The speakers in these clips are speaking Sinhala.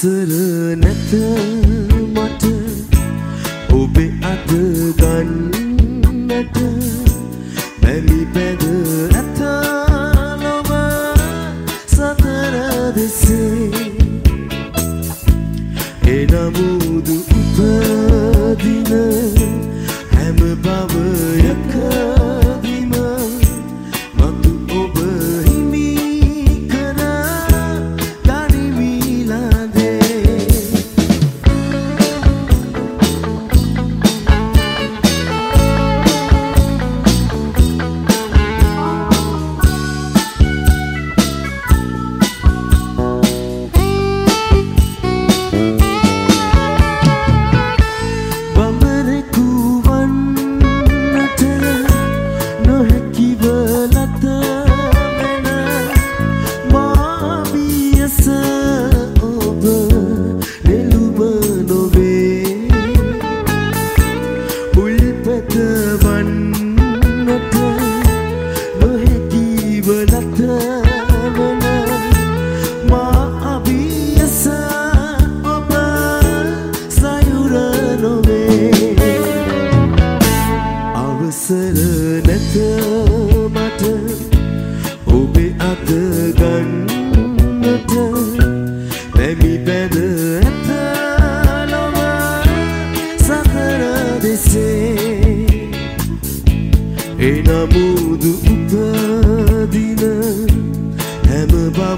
අවසර නැත මට ඔබේ අත ගන්නට බැමි පැද ඇත ලොව සතර දෙසේ එනමුදු උපදින හැම භවයකදීම මතු ඔබ හිමි කර ගනිමිලදේ අවසර නැත මට ඔබේ අත ගන්නට බැමි පැද ඇත ලොව සතර දෙසේ එනමුදු උපදින හැම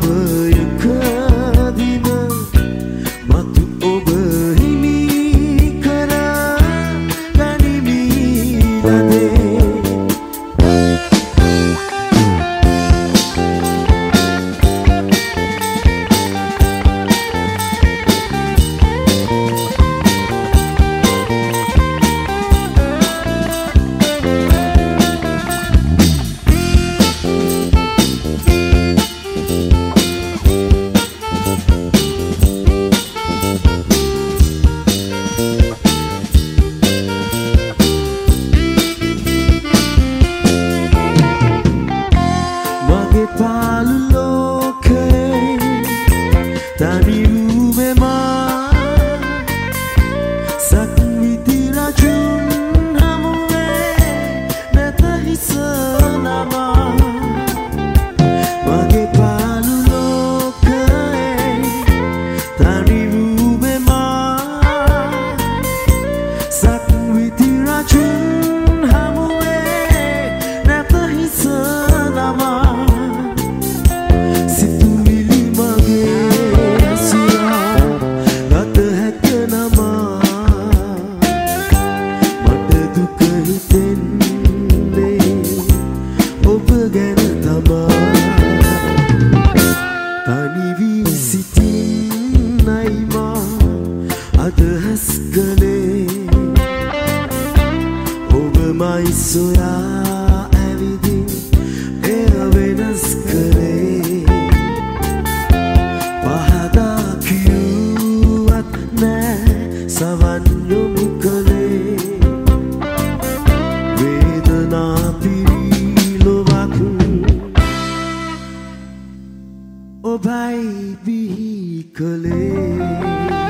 භවයකදීම මතු ඔබ හිමි කර ගනිමිලදේ පාළු ලෝකේ තනි වූවෙමා සක්විති රජුන් හමුවේ නැත හිස නමා මගේ පාළු ලෝකේ තනි වූවෙමා සක්විති රජුන් හමුවේ නැත හිස නමා තනි වී සිටින්නයි මා අදහස් කළේ ඔබමයි සොයා ඇවිදින් එය වෙනස් කළේ පහදා කිව්වත් නෑ සවන් යොමු කළේ වේදනා පිරිලොවක් ඔබයි බිහි කළේ